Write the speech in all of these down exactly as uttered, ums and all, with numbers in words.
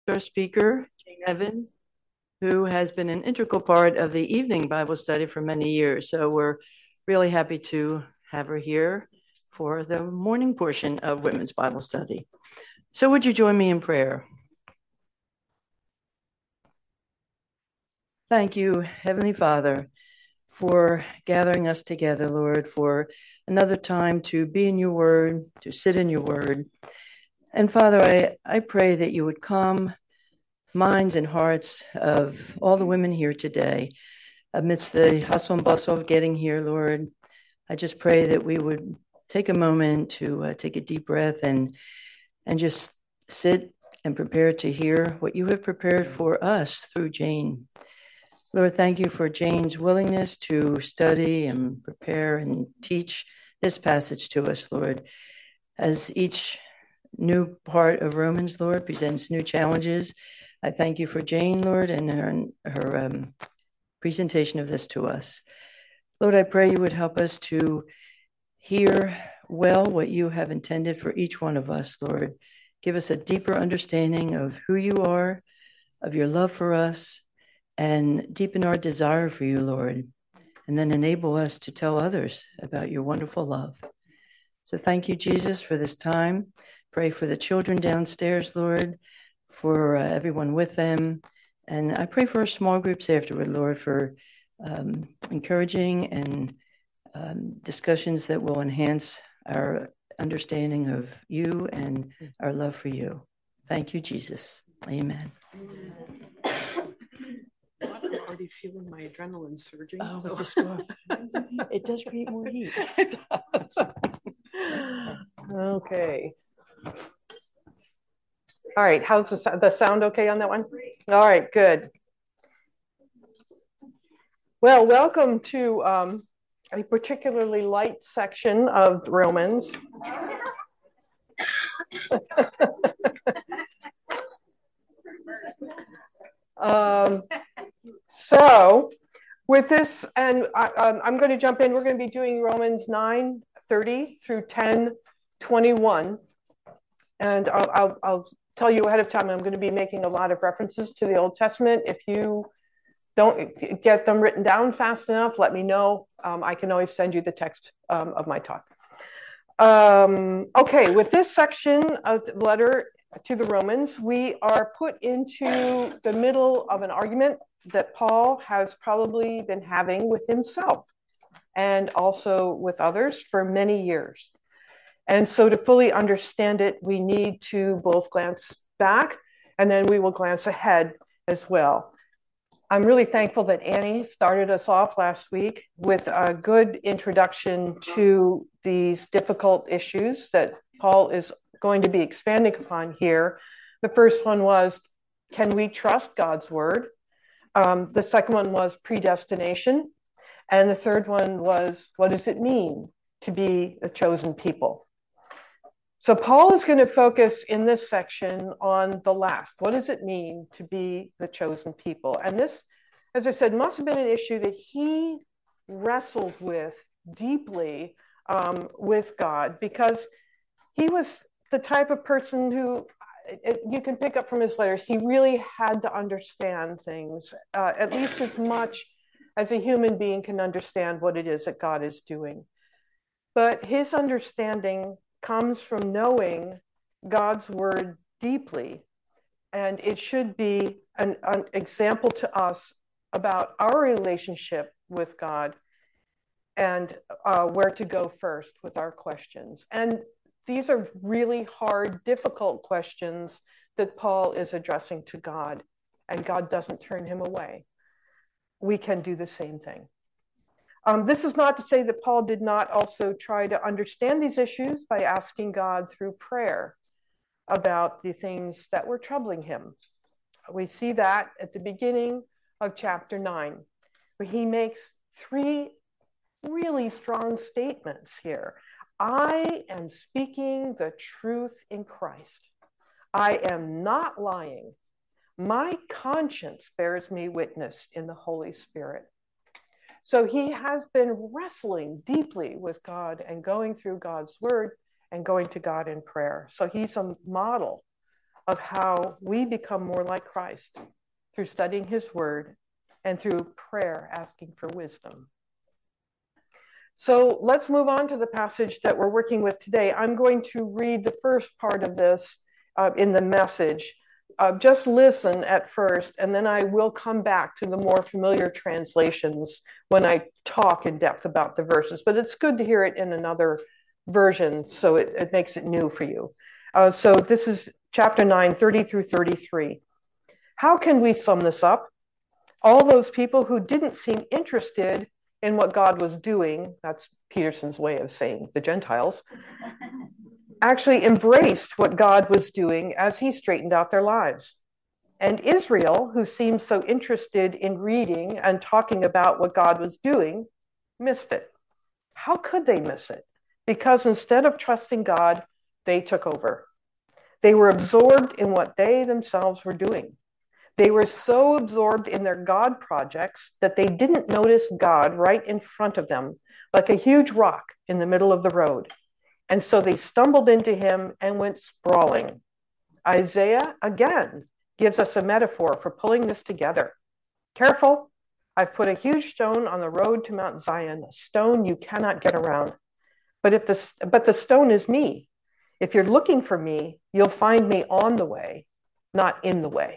Our speaker, Jane Evans, who has been an integral part of the evening Bible study for many years. So we're really happy to have her here for the morning portion of Women's Bible Study. So would you join me in prayer? Thank you, Heavenly Father, for gathering us together, Lord, for another time to be in your word, to sit in your word. And Father, I, I pray that you would calm minds and hearts of all the women here today. Amidst the hustle and bustle of getting here, Lord, I just pray that we would take a moment to uh, take a deep breath and and just sit and prepare to hear what you have prepared for us through Jane. Lord, thank you for Jane's willingness to study and prepare and teach this passage to us, Lord. As each new part of Romans, Lord, presents new challenges, I thank you for Jane, Lord, and her, her um, presentation of this to us. Lord, I pray you would help us to hear well what you have intended for each one of us, Lord. Give us a deeper understanding of who you are, of your love for us, and deepen our desire for you, Lord, and then enable us to tell others about your wonderful love. So thank you, Jesus, for this time. Pray for the children downstairs, Lord, for uh, everyone with them. And I pray for our small groups afterward, Lord, for um, encouraging and um, discussions that will enhance our understanding of you and our love for you. Thank you, Jesus. Amen. I'm already feeling my adrenaline surging. Oh, so. with the scarf. It does create more heat. It does. Okay. All right. How's the, the sound okay on that one? All right, good. Well, welcome to um, a particularly light section of Romans. um, so with this, and I, um, I'm going to jump in, we're going to be doing Romans nine thirty through ten twenty-one. And I'll, I'll, I'll tell you ahead of time, I'm going to be making a lot of references to the Old Testament. If you don't get them written down fast enough, let me know. Um, I can always send you the text um, of my talk. Um, okay, with this section of the letter to the Romans, we are put into the middle of an argument that Paul has probably been having with himself and also with others for many years. And so to fully understand it, we need to both glance back and then we will glance ahead as well. I'm really thankful that Annie started us off last week with a good introduction to these difficult issues that Paul is going to be expanding upon here. The first one was, can we trust God's word? Um, the second one was predestination. And the third one was, what does it mean to be a chosen people? So Paul is going to focus in this section on the last. What does it mean to be the chosen people? And this, as I said, must have been an issue that he wrestled with deeply um, with God, because he was the type of person who, it, you can pick up from his letters, he really had to understand things, uh, at least as much as a human being can understand what it is that God is doing. But his understanding comes from knowing God's word deeply. And it should be an, an example to us about our relationship with God and uh, where to go first with our questions. And these are really hard, difficult questions that Paul is addressing to God, and God doesn't turn him away. We can do the same thing. Um, this is not to say that Paul did not also try to understand these issues by asking God through prayer about the things that were troubling him. We see that at the beginning of chapter nine, where he makes three really strong statements here. I am speaking the truth in Christ. I am not lying. My conscience bears me witness in the Holy Spirit. So he has been wrestling deeply with God and going through God's word and going to God in prayer. So he's a model of how we become more like Christ through studying his word and through prayer, asking for wisdom. So let's move on to the passage that we're working with today. I'm going to read the first part of this uh, in the Message. Uh, just listen at first, and then I will come back to the more familiar translations when I talk in depth about the verses. But it's good to hear it in another version, so it, it makes it new for you. Uh, so this is chapter nine, thirty through thirty-three. How can we sum this up? All those people who didn't seem interested in what God was doing, that's Peterson's way of saying the Gentiles, actually embraced what God was doing as he straightened out their lives. And Israel, who seemed so interested in reading and talking about what God was doing, missed it. How could they miss it? Because instead of trusting God, they took over. They were absorbed in what they themselves were doing. They were so absorbed in their God projects that they didn't notice God right in front of them, like a huge rock in the middle of the road. And so they stumbled into him and went sprawling. Isaiah, again, gives us a metaphor for pulling this together. Careful, I've put a huge stone on the road to Mount Zion, a stone you cannot get around. But if the, but the stone is me. If you're looking for me, you'll find me on the way, not in the way.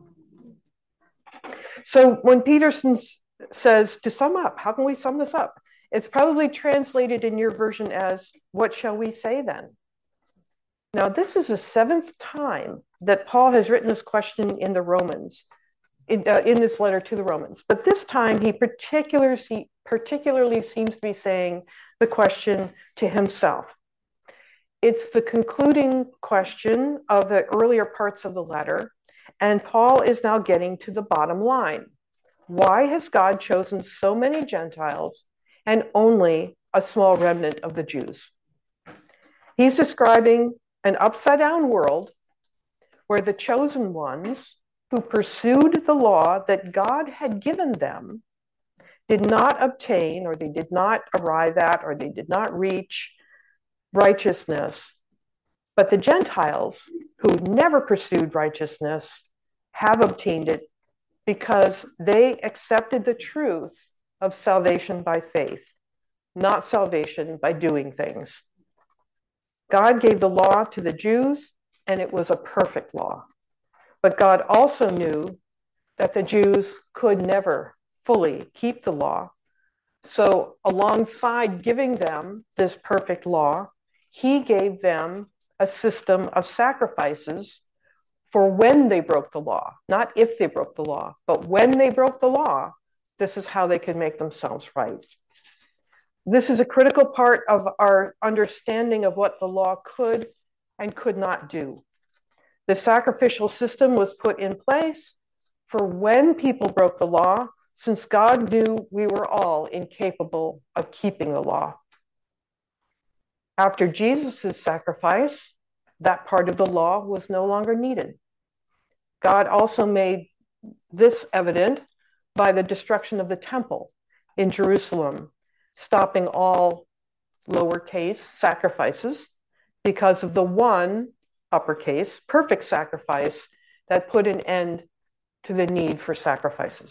So when Peterson says, to sum up, how can we sum this up? It's probably translated in your version as, what shall we say then? Now, this is the seventh time that Paul has written this question in the Romans, in, uh, in this letter to the Romans. But this time, he particularly, particularly seems to be saying the question to himself. It's the concluding question of the earlier parts of the letter, and Paul is now getting to the bottom line. Why has God chosen so many Gentiles and only a small remnant of the Jews? He's describing an upside-down world where the chosen ones who pursued the law that God had given them did not obtain, or they did not arrive at, or they did not reach righteousness. But the Gentiles who never pursued righteousness have obtained it because they accepted the truth of salvation by faith, not salvation by doing things. God gave the law to the Jews, and it was a perfect law. But God also knew that the Jews could never fully keep the law. So alongside giving them this perfect law, he gave them a system of sacrifices for when they broke the law, not if they broke the law, but when they broke the law, this is how they could make themselves right. This is a critical part of our understanding of what the law could and could not do. The sacrificial system was put in place for when people broke the law, since God knew we were all incapable of keeping the law. After Jesus' sacrifice, that part of the law was no longer needed. God also made this evident by the destruction of the temple in Jerusalem, stopping all lowercase sacrifices because of the one uppercase perfect sacrifice that put an end to the need for sacrifices.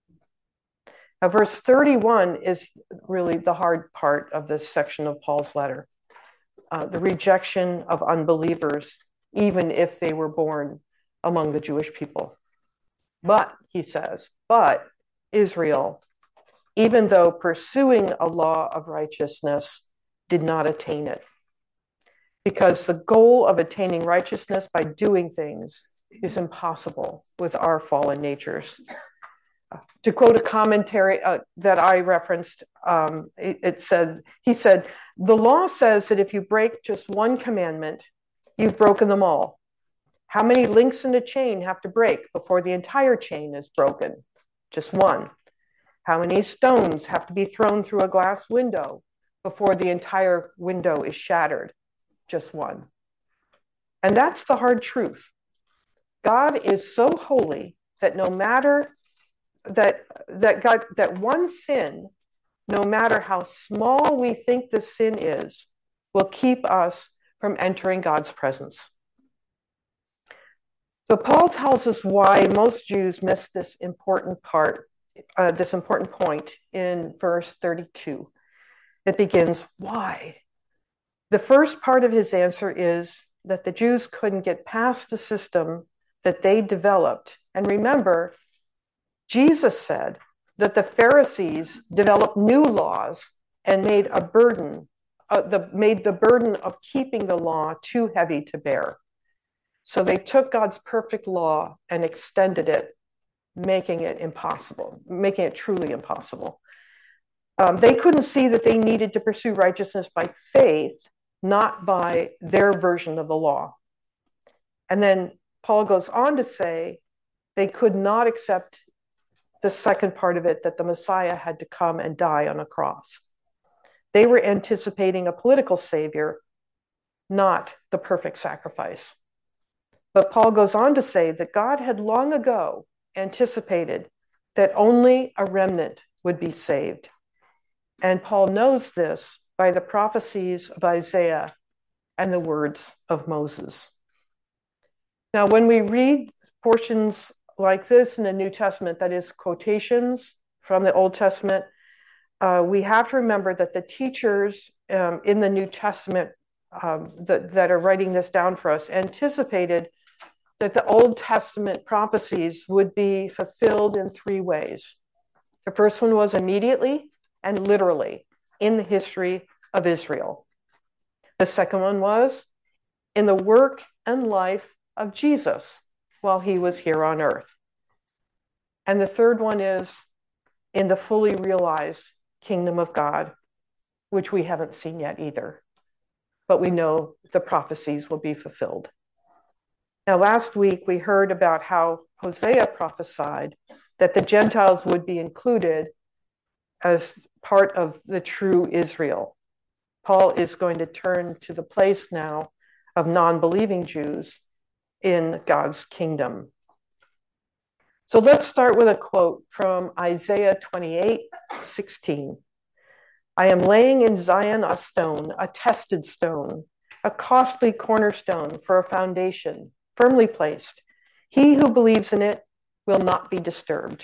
Now, verse thirty-one is really the hard part of this section of Paul's letter. Uh, the rejection of unbelievers, even if they were born among the Jewish people. But, he says, but Israel, even though pursuing a law of righteousness, did not attain it. Because the goal of attaining righteousness by doing things is impossible with our fallen natures. To quote a commentary uh, that I referenced, um, it, it said, he said, the law says that if you break just one commandment, you've broken them all. How many links in a chain have to break before the entire chain is broken? Just one. How many stones have to be thrown through a glass window before the entire window is shattered? Just one. And that's the hard truth. God is so holy that no matter that that God that one sin, no matter how small we think the sin is, will keep us from entering God's presence. So Paul tells us why most Jews miss this important part, uh, this important point in verse thirty-two. It begins, why? The first part of his answer is that the Jews couldn't get past the system that they developed. And remember, Jesus said that the Pharisees developed new laws and made a burden, uh, the, made the burden of keeping the law too heavy to bear. So they took God's perfect law and extended it, making it impossible, making it truly impossible. Um, they couldn't see that they needed to pursue righteousness by faith, not by their version of the law. And then Paul goes on to say they could not accept the second part of it, that the Messiah had to come and die on a cross. They were anticipating a political savior, not the perfect sacrifice. But Paul goes on to say that God had long ago anticipated that only a remnant would be saved. And Paul knows this by the prophecies of Isaiah and the words of Moses. Now, when we read portions like this in the New Testament, that is quotations from the Old Testament, uh, we have to remember that the teachers um, in the New Testament um, that, that are writing this down for us anticipated that the Old Testament prophecies would be fulfilled in three ways. The first one was immediately and literally in the history of Israel. The second one was in the work and life of Jesus while he was here on earth. And the third one is in the fully realized kingdom of God, which we haven't seen yet either. But we know the prophecies will be fulfilled. Now, last week we heard about how Hosea prophesied that the Gentiles would be included as part of the true Israel. Paul is going to turn to the place now of non-believing Jews in God's kingdom. So let's start with a quote from Isaiah twenty-eight sixteen. I am laying in Zion a stone, a tested stone, a costly cornerstone for a foundation, firmly placed. He who believes in it will not be disturbed.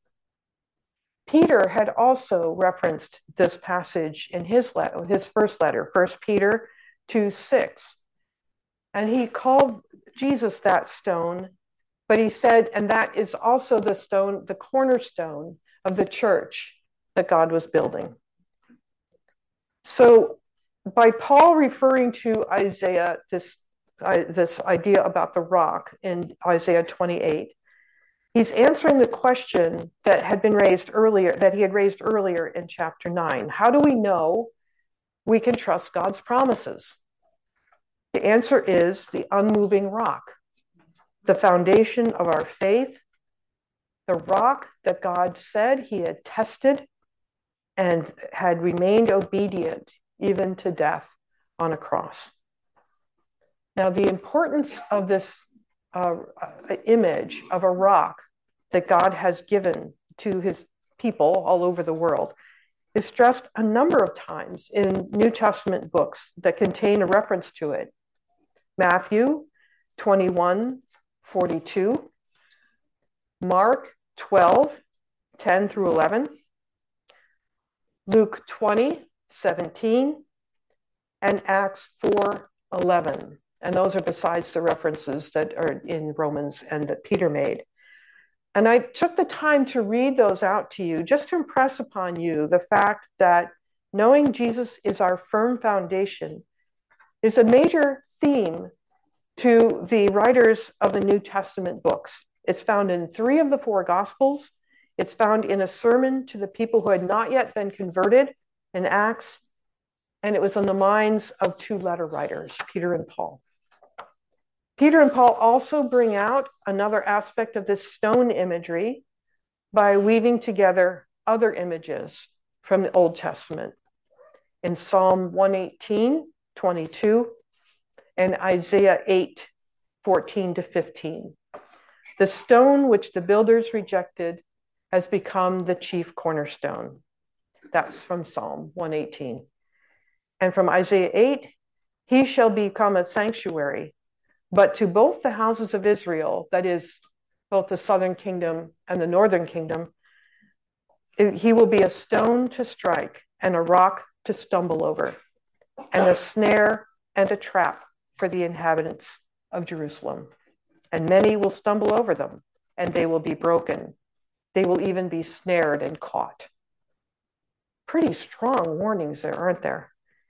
Peter had also referenced this passage in his letter, his first letter, First Peter two six. And he called Jesus that stone, but he said, and that is also the stone, the cornerstone of the church that God was building. So by Paul referring to Isaiah, this, uh, this idea about the rock in Isaiah twenty-eight, he's answering the question that had been raised earlier, that he had raised earlier in chapter nine. How do we know we can trust God's promises? The answer is the unmoving rock, the foundation of our faith, the rock that God said he had tested and had remained obedient even to death on a cross. Now, the importance of this uh, image of a rock that God has given to his people all over the world is stressed a number of times in New Testament books that contain a reference to it. Matthew twenty-one forty-two, Mark twelve ten through eleven, Luke twenty seventeen, and Acts four eleven. And those are besides the references that are in Romans and that Peter made. And I took the time to read those out to you just to impress upon you the fact that knowing Jesus is our firm foundation is a major theme to the writers of the New Testament books. It's found in three of the four Gospels. It's found in a sermon to the people who had not yet been converted in Acts. And it was in the minds of two letter writers, Peter and Paul. Peter and Paul also bring out another aspect of this stone imagery by weaving together other images from the Old Testament in Psalm one eighteen twenty-two and Isaiah eight fourteen to fifteen. The stone which the builders rejected has become the chief cornerstone. That's from Psalm one eighteen. And from Isaiah eight, he shall become a sanctuary, But to both the houses of Israel, that is, both the southern kingdom and the northern kingdom, he will be a stone to strike and a rock to stumble over, and a snare and a trap for the inhabitants of Jerusalem. And many will stumble over them, and they will be broken. They will even be snared and caught. Pretty strong warnings there, aren't there?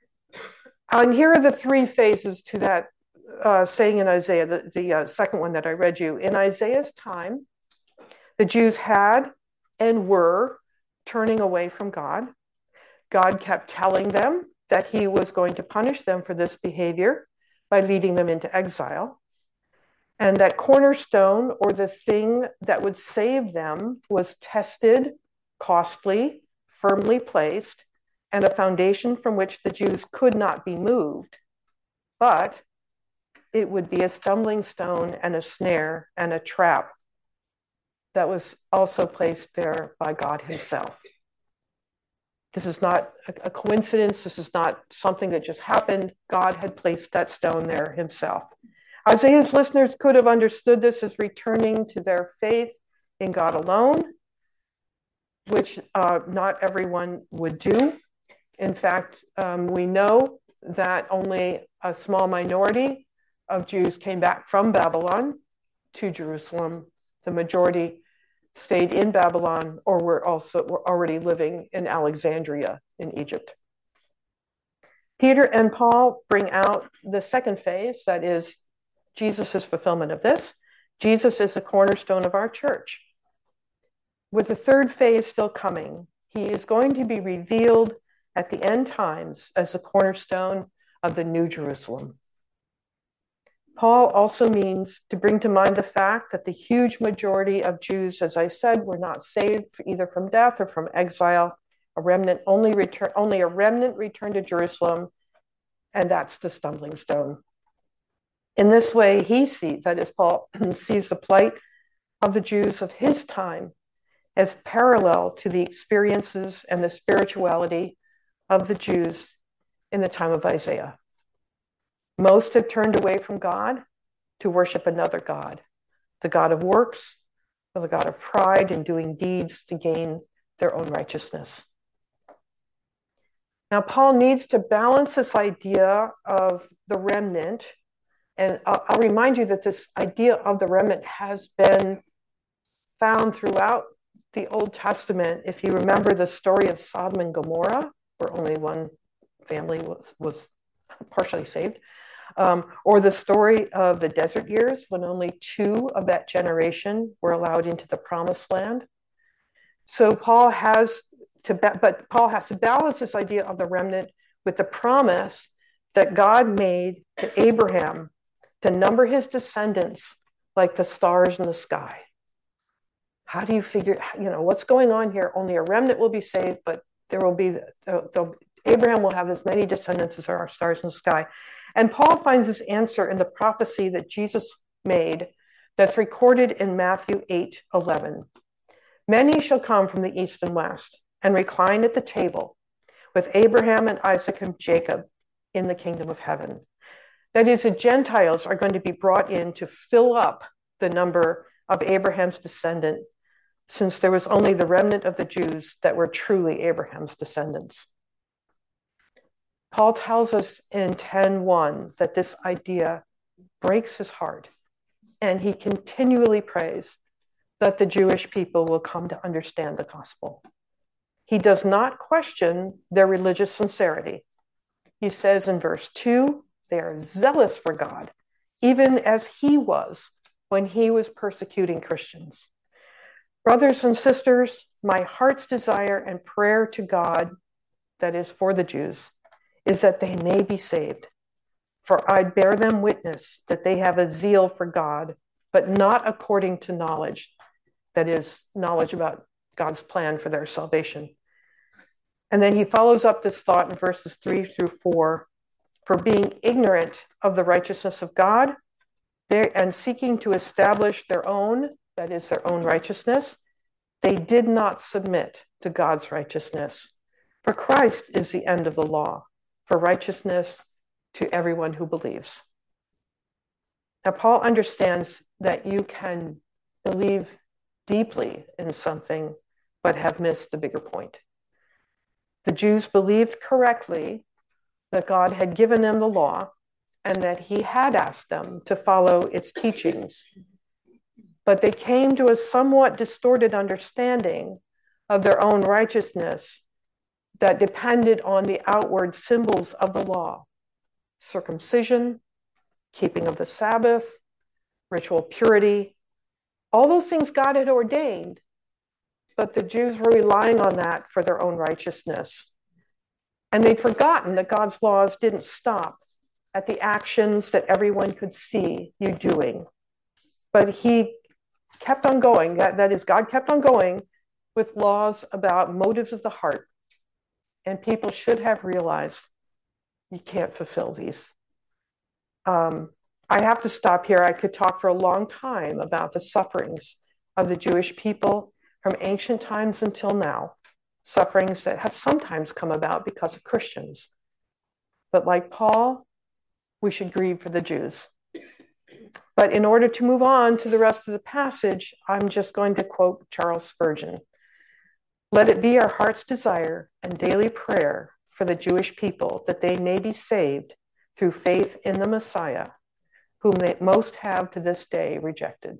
And here are the three phases to that uh, saying in Isaiah, the, the uh, second one that I read you. In Isaiah's time, the Jews had and were turning away from God. God kept telling them that he was going to punish them for this behavior by leading them into exile. And that cornerstone, or the thing that would save them, was tested, costly, firmly placed, and a foundation from which the Jews could not be moved. But it would be a stumbling stone and a snare and a trap that was also placed there by God himself. This is not a coincidence. This is not something that just happened. God had placed that stone there himself. Isaiah's listeners could have understood this as returning to their faith in God alone, which uh, not everyone would do. In fact, um, we know that only a small minority of Jews came back from Babylon to Jerusalem. The majority stayed in Babylon or were also were already living in Alexandria in Egypt. Peter and Paul bring out the second phase, that is Jesus' fulfillment of this. Jesus is the cornerstone of our church. With the third phase still coming, he is going to be revealed at the end times as the cornerstone of the New Jerusalem. Paul also means to bring to mind the fact that the huge majority of Jews, as I said, were not saved either from death or from exile. A remnant only return, only a remnant returned to Jerusalem, and that's the stumbling stone. In this way, he sees, that is, Paul sees the plight of the Jews of his time as parallel to the experiences and the spirituality of the Jews in the time of Isaiah. Most have turned away from God to worship another God, the God of works, or the God of pride in doing deeds to gain their own righteousness. Now, Paul needs to balance this idea of the remnant, and I'll, I'll remind you that this idea of the remnant has been found throughout the Old Testament. If you remember the story of Sodom and Gomorrah, where only one family was, was partially saved, Um, or the story of the desert years when only two of that generation were allowed into the promised land. So Paul has to, but Paul has to balance this idea of the remnant with the promise that God made to Abraham to number his descendants like the stars in the sky. How do you figure, you know, what's going on here? Only a remnant will be saved, but there will be, the, the, Abraham will have as many descendants as there are stars in the sky. And Paul finds this answer in the prophecy that Jesus made that's recorded in Matthew eight eleven. Many shall come from the east and west and recline at the table with Abraham and Isaac and Jacob in the kingdom of heaven. That is, the Gentiles are going to be brought in to fill up the number of Abraham's descendant, since there was only the remnant of the Jews that were truly Abraham's descendants. Paul tells us in ten one that this idea breaks his heart, and he continually prays that the Jewish people will come to understand the gospel. He does not question their religious sincerity. He says in verse two, they are zealous for God, even as he was when he was persecuting Christians. Brothers and sisters, my heart's desire and prayer to God, that is for the Jews, is that they may be saved. For I bear them witness that they have a zeal for God, but not according to knowledge, that is, knowledge about God's plan for their salvation. And then he follows up this thought in verses three through four. For being ignorant of the righteousness of God and seeking to establish their own, that is, their own righteousness, they did not submit to God's righteousness. For Christ is the end of the law, for righteousness to everyone who believes. Now, Paul understands that you can believe deeply in something, but have missed the bigger point. The Jews believed correctly that God had given them the law and that he had asked them to follow its teachings. But they came to a somewhat distorted understanding of their own righteousness that depended on the outward symbols of the law: circumcision, keeping of the Sabbath, ritual purity, all those things God had ordained, but the Jews were relying on that for their own righteousness. And they'd forgotten that God's laws didn't stop at the actions that everyone could see you doing. But he kept on going, that, that is, God kept on going with laws about motives of the heart. And people should have realized you can't fulfill these. Um, I have to stop here. I could talk for a long time about the sufferings of the Jewish people from ancient times until now, sufferings that have sometimes come about because of Christians. But like Paul, we should grieve for the Jews. But in order to move on to the rest of the passage, I'm just going to quote Charles Spurgeon. Let it be our heart's desire and daily prayer for the Jewish people that they may be saved through faith in the Messiah, whom they most have to this day rejected.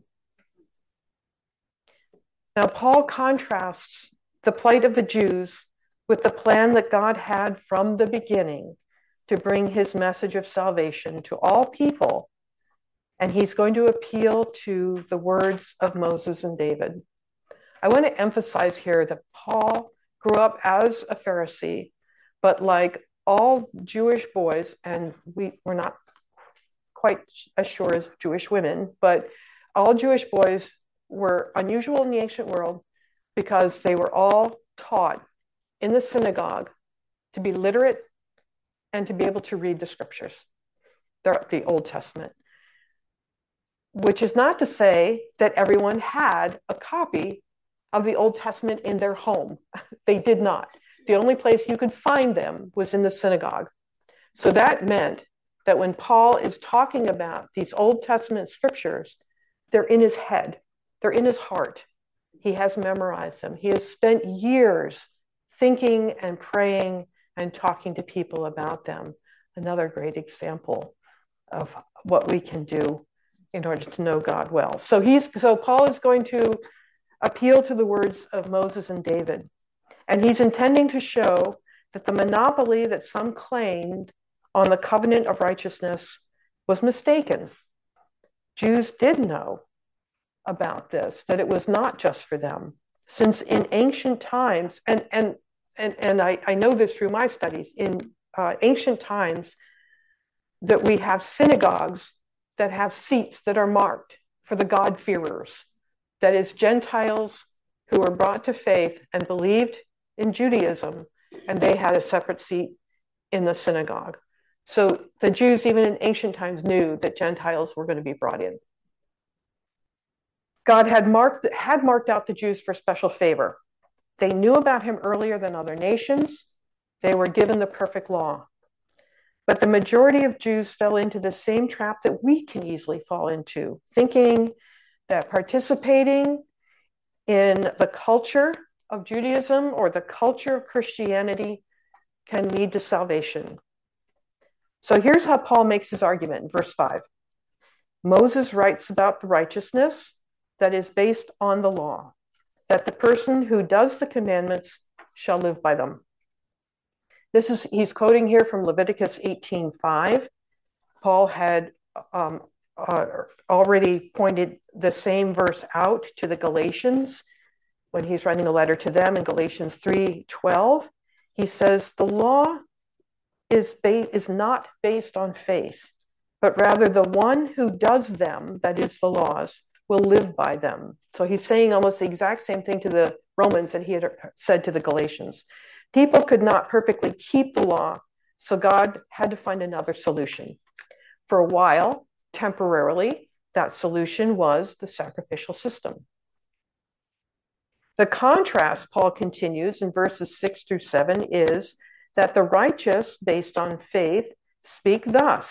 Now, Paul contrasts the plight of the Jews with the plan that God had from the beginning to bring his message of salvation to all people. And he's going to appeal to the words of Moses and David. I want to emphasize here that Paul grew up as a Pharisee, but like all Jewish boys, and we, we're not quite as sure as Jewish women, but all Jewish boys were unusual in the ancient world because they were all taught in the synagogue to be literate and to be able to read the scriptures, the, the Old Testament. Which is not to say that everyone had a copy of the Old Testament in their home. They did not. The only place you could find them was in the synagogue. So that meant that when Paul is talking about these Old Testament scriptures, they're in his head, they're in his heart. He has memorized them. He has spent years thinking and praying and talking to people about them. Another great example of what we can do in order to know God well. So he's so Paul is going to appeal to the words of Moses and David. And he's intending to show that the monopoly that some claimed on the covenant of righteousness was mistaken. Jews did know about this, that it was not just for them. Since in ancient times, and and and, and I, I know this through my studies, in uh, ancient times, that we have synagogues that have seats that are marked for the God-fearers. That is, Gentiles who were brought to faith and believed in Judaism, and they had a separate seat in the synagogue. So the Jews, even in ancient times, knew that Gentiles were going to be brought in. God had marked, had marked out the Jews for special favor. They knew about him earlier than other nations. They were given the perfect law. But the majority of Jews fell into the same trap that we can easily fall into, thinking that participating in the culture of Judaism or the culture of Christianity can lead to salvation. So here's how Paul makes his argument in verse five. Moses writes about the righteousness that is based on the law, that the person who does the commandments shall live by them. This is, he's quoting here from Leviticus eighteen five. Paul had um, uh, already pointed the same verse out to the Galatians when he's writing a letter to them in Galatians three twelve. He says, the law is, ba- is not based on faith, but rather the one who does them, that is the laws, will live by them. So he's saying almost the exact same thing to the Romans that he had said to the Galatians. People could not perfectly keep the law, so God had to find another solution. For a while, temporarily, that solution was the sacrificial system. The contrast, Paul continues in verses six through seven, is that the righteous, based on faith, speak thus,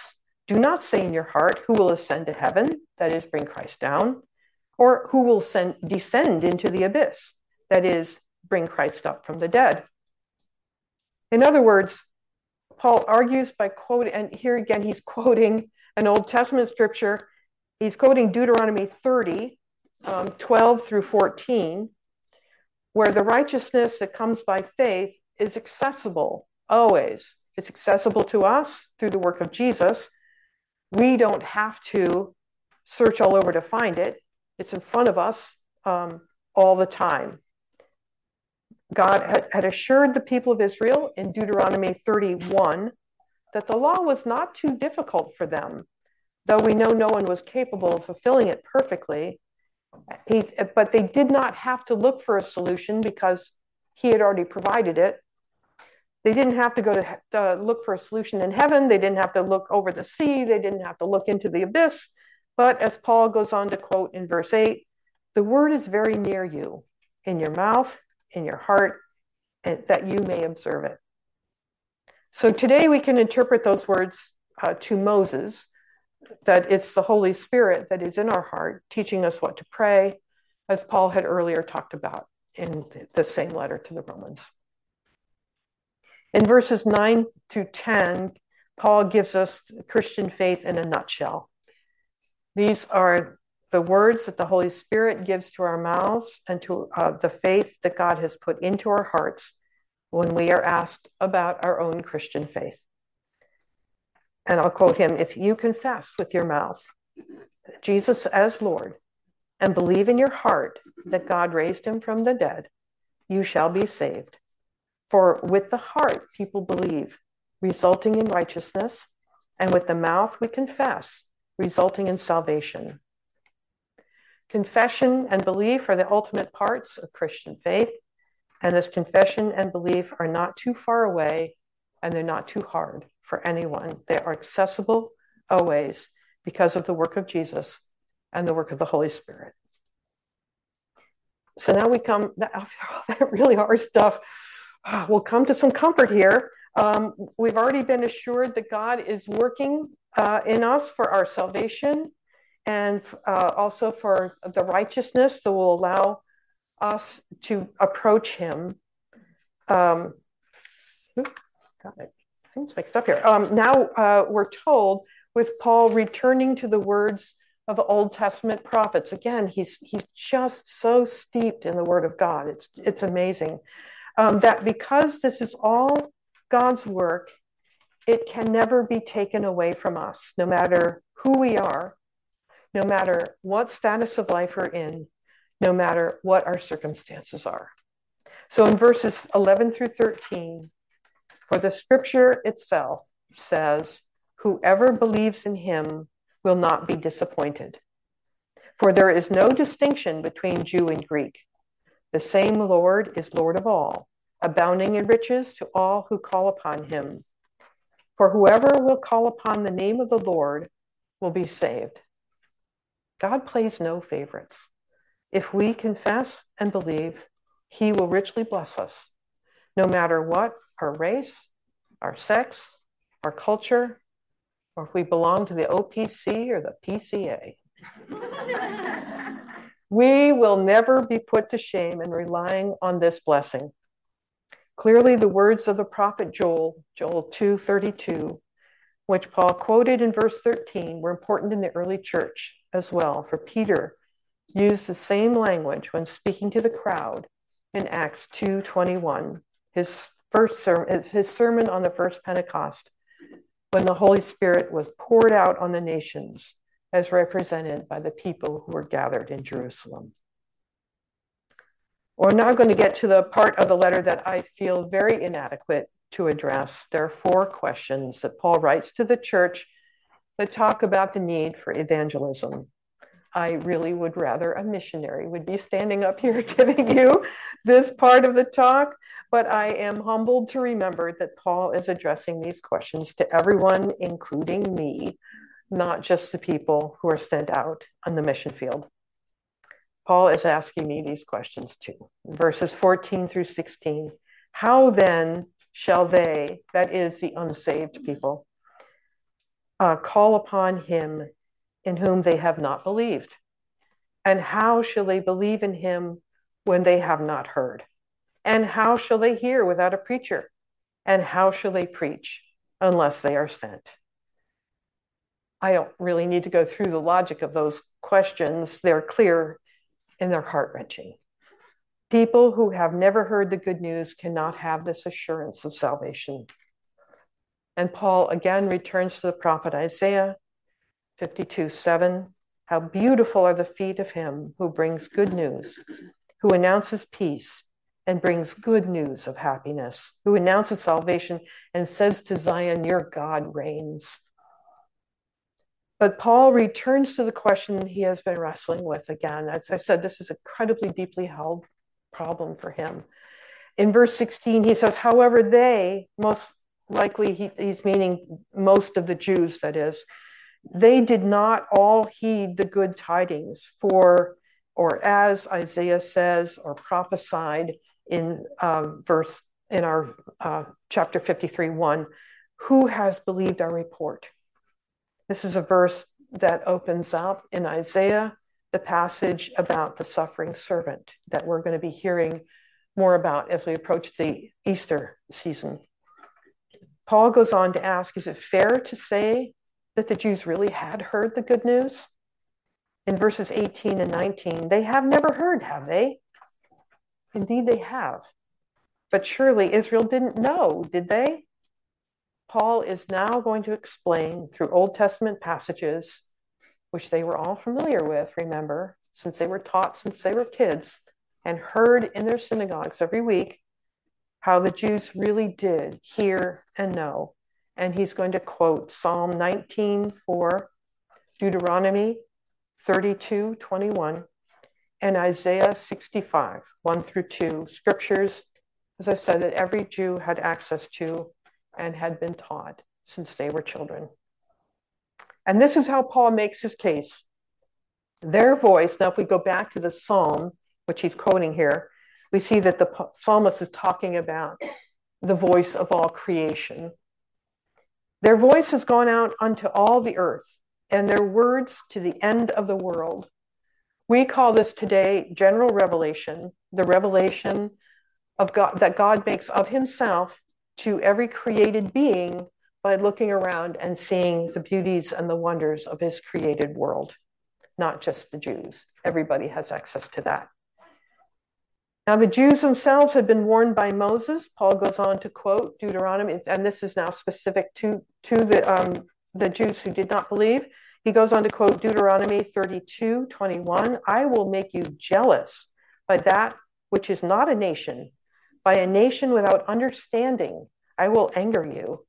Do not say in your heart, who will ascend to heaven, that is, bring Christ down, or who will send, descend into the abyss, that is, bring Christ up from the dead. In other words, Paul argues by quoting, and here again he's quoting an Old Testament scripture. He's quoting Deuteronomy thirty, um, twelve through fourteen, where the righteousness that comes by faith is accessible always. It's accessible to us through the work of Jesus. We don't have to search all over to find it. It's in front of us um, all the time. God had, had assured the people of Israel in Deuteronomy thirty-one that the law was not too difficult for them, though we know no one was capable of fulfilling it perfectly. He, but they did not have to look for a solution because he had already provided it. They didn't have to go to uh, look for a solution in heaven. They didn't have to look over the sea. They didn't have to look into the abyss. But as Paul goes on to quote in verse eight, the word is very near you, in your mouth, in your heart, and that you may observe it. So today we can interpret those words uh, to Moses, that it's the Holy Spirit that is in our heart, teaching us what to pray, as Paul had earlier talked about in the same letter to the Romans. In verses nine to ten, Paul gives us Christian faith in a nutshell. These are the words that the Holy Spirit gives to our mouths and to uh, the faith that God has put into our hearts when we are asked about our own Christian faith. And I'll quote him, if you confess with your mouth Jesus as Lord and believe in your heart that God raised him from the dead, you shall be saved. For with the heart people believe, resulting in righteousness, and with the mouth we confess, resulting in salvation. Confession and belief are the ultimate parts of Christian faith, and this confession and belief are not too far away, and they're not too hard for anyone. They are accessible always because of the work of Jesus and the work of the Holy Spirit. So now we come, after all that really hard stuff, we'll come to some comfort here. Um, we've already been assured that God is working uh, in us for our salvation and uh, also for the righteousness that will allow us to approach him. Um, oops, got my things mixed up here. Um, now uh, we're told with Paul returning to the words of the Old Testament prophets. Again, he's he's just so steeped in the Word of God. It's it's amazing. Um, that because this is all God's work, it can never be taken away from us, no matter who we are, no matter what status of life we're in, no matter what our circumstances are. So in verses eleven through thirteen, for the scripture itself says, whoever believes in him will not be disappointed. For there is no distinction between Jew and Greek. The same Lord is Lord of all, abounding in riches to all who call upon him. For whoever will call upon the name of the Lord will be saved. God plays no favorites. If we confess and believe, he will richly bless us, no matter what our race, our sex, our culture, or if we belong to the O P C or the P C A. We will never be put to shame in relying on this blessing. Clearly, the words of the prophet Joel, Joel two thirty-two, which Paul quoted in verse thirteen, were important in the early church as well, for Peter used the same language when speaking to the crowd in Acts two twenty-one, his first sermon, his sermon on the first Pentecost, when the Holy Spirit was poured out on the nations as represented by the people who were gathered in Jerusalem. We're now going to get to the part of the letter that I feel very inadequate to address. There are four questions that Paul writes to the church that talk about the need for evangelism. I really would rather a missionary would be standing up here giving you this part of the talk, but I am humbled to remember that Paul is addressing these questions to everyone, including me, not just the people who are sent out on the mission field. Paul is asking me these questions too. Verses fourteen through sixteen. How then shall they, that is the unsaved people, uh, call upon him in whom they have not believed? And how shall they believe in him when they have not heard? And how shall they hear without a preacher? And how shall they preach unless they are sent? I don't really need to go through the logic of those questions. They're clear and they're heart-wrenching. People who have never heard the good news cannot have this assurance of salvation. And Paul again returns to the prophet Isaiah fifty-two seven. How beautiful are the feet of him who brings good news, who announces peace and brings good news of happiness, who announces salvation and says to Zion, your God reigns. But Paul returns to the question he has been wrestling with again. As I said, this is an incredibly deeply held problem for him. In verse sixteen, he says, however, they, most likely he, he's meaning most of the Jews, that is, they did not all heed the good tidings for, or as Isaiah says, or prophesied in uh, verse, in our uh, chapter fifty-three one, who has believed our report? This is a verse that opens up in Isaiah the passage about the suffering servant that we're going to be hearing more about as we approach the Easter season. Paul goes on to ask, is it fair to say that the Jews really had heard the good news? In verses eighteen and nineteen, they have never heard, have they? Indeed, they have. But surely Israel didn't know, did they? Paul is now going to explain through Old Testament passages, which they were all familiar with, remember, since they were taught since they were kids and heard in their synagogues every week, how the Jews really did hear and know. And he's going to quote Psalm nineteen four, Deuteronomy thirty-two twenty-one, and Isaiah sixty-five one through two, scriptures, as I said, that every Jew had access to and had been taught since they were children. And this is how Paul makes his case. Their voice, now if we go back to the psalm, which he's quoting here, we see that the psalmist is talking about the voice of all creation. Their voice has gone out unto all the earth, and their words to the end of the world. We call this today general revelation, the revelation of God that God makes of himself to every created being by looking around and seeing the beauties and the wonders of his created world, not just the Jews. Everybody has access to that. Now, the Jews themselves had been warned by Moses. Paul goes on to quote Deuteronomy, and this is now specific to, to the, um, the Jews who did not believe. He goes on to quote Deuteronomy thirty-two twenty-one, I will make you jealous by that which is not a nation, by a nation without understanding, I will anger you.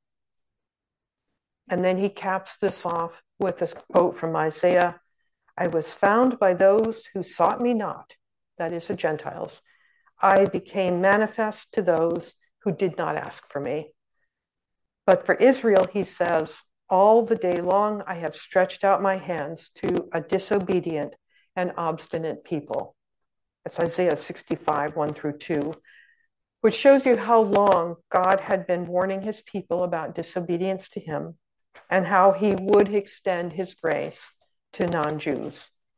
And then he caps this off with this quote from Isaiah, I was found by those who sought me not, that is the Gentiles. I became manifest to those who did not ask for me. But for Israel, he says, all the day long I have stretched out my hands to a disobedient and obstinate people. That's Isaiah sixty-five, one through two, which shows you how long God had been warning his people about disobedience to him and how he would extend his grace to non-Jews.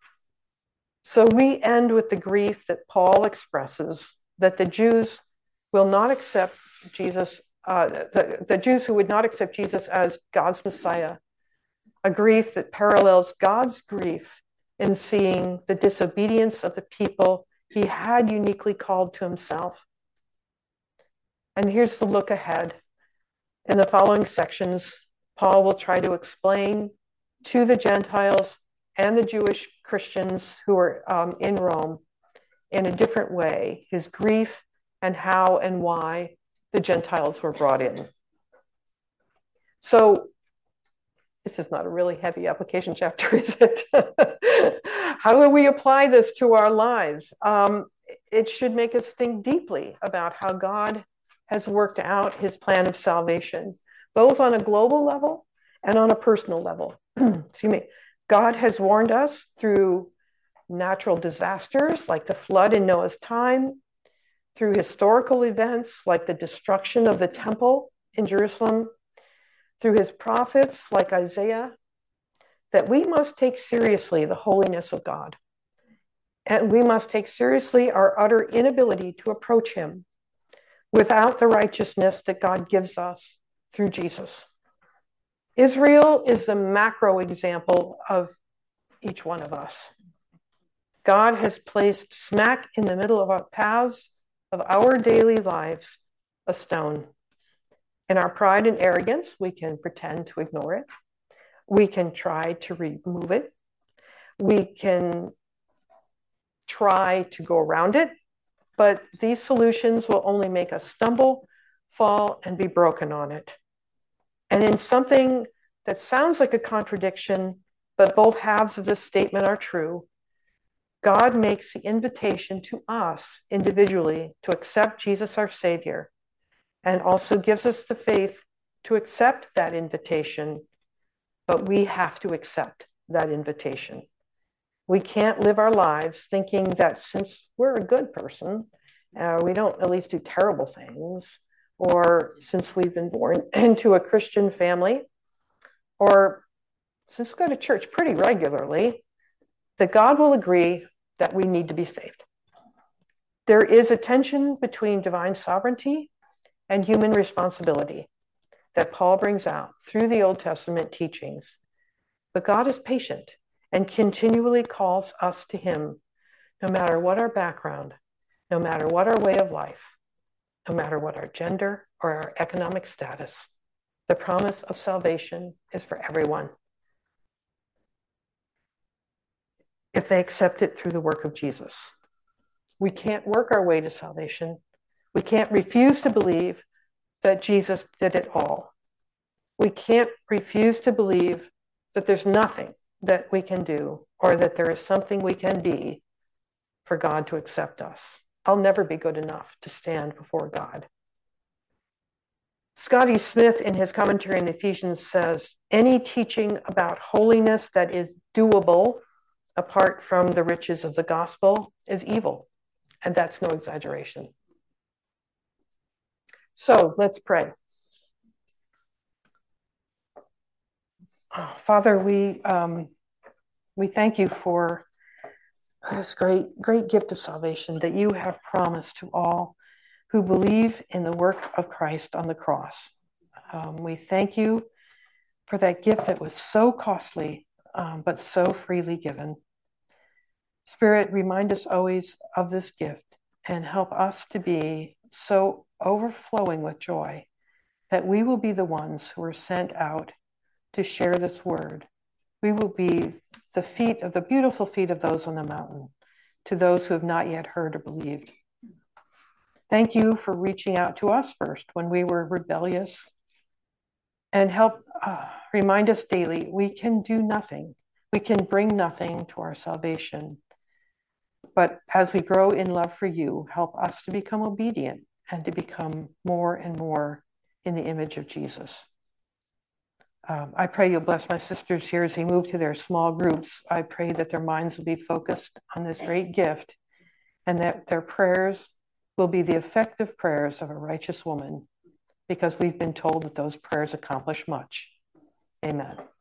So we end with the grief that Paul expresses that the Jews will not accept Jesus, uh, the, the Jews who would not accept Jesus as God's Messiah, a grief that parallels God's grief in seeing the disobedience of the people he had uniquely called to himself. And here's the look ahead. In the following sections, Paul will try to explain to the Gentiles and the Jewish Christians who are um, in Rome in a different way, his grief and how and why the Gentiles were brought in. So this is not a really heavy application chapter, is it? How do we apply this to our lives? Um, it should make us think deeply about how God has worked out his plan of salvation, both on a global level and on a personal level. Excuse me. God has warned us through natural disasters like the flood in Noah's time, through historical events like the destruction of the temple in Jerusalem, through his prophets like Isaiah, that we must take seriously the holiness of God. And we must take seriously our utter inability to approach him without the righteousness that God gives us through Jesus. Israel is the macro example of each one of us. God has placed smack in the middle of our paths of our daily lives a stone. In our pride and arrogance, we can pretend to ignore it. We can try to remove it. We can try to go around it, but these solutions will only make us stumble, fall, and be broken on it. And in something that sounds like a contradiction, but both halves of this statement are true, God makes the invitation to us individually to accept Jesus our Savior, and also gives us the faith to accept that invitation, but we have to accept that invitation. We can't live our lives thinking that since we're a good person, uh, we don't at least do terrible things, or since we've been born into a Christian family, or since we go to church pretty regularly, that God will agree that we need to be saved. There is a tension between divine sovereignty and human responsibility that Paul brings out through the Old Testament teachings. But God is patient and continually calls us to him, no matter what our background, no matter what our way of life, no matter what our gender or our economic status. The promise of salvation is for everyone, if they accept it through the work of Jesus. We can't work our way to salvation. We can't refuse to believe that Jesus did it all. We can't refuse to believe that there's nothing that we can do or that there is something we can be for God to accept us. I'll never be good enough to stand before God. Scotty Smith, in his commentary on Ephesians, says, any teaching about holiness that is doable apart from the riches of the gospel is evil. And that's no exaggeration. So let's pray. Father, we um, we thank you for this great, great gift of salvation that you have promised to all who believe in the work of Christ on the cross. Um, we thank you for that gift that was so costly, um, but so freely given. Spirit, remind us always of this gift and help us to be so overflowing with joy that we will be the ones who are sent out to share this word. We will be the feet of the beautiful feet of those on the mountain to those who have not yet heard or believed. Thank you for reaching out to us first when we were rebellious, and help uh, remind us daily we can do nothing. We can bring nothing to our salvation. But as we grow in love for you, help us to become obedient and to become more and more in the image of Jesus. Um, I pray you'll bless my sisters here as they move to their small groups. I pray that their minds will be focused on this great gift and that their prayers will be the effective prayers of a righteous woman, because we've been told that those prayers accomplish much. Amen.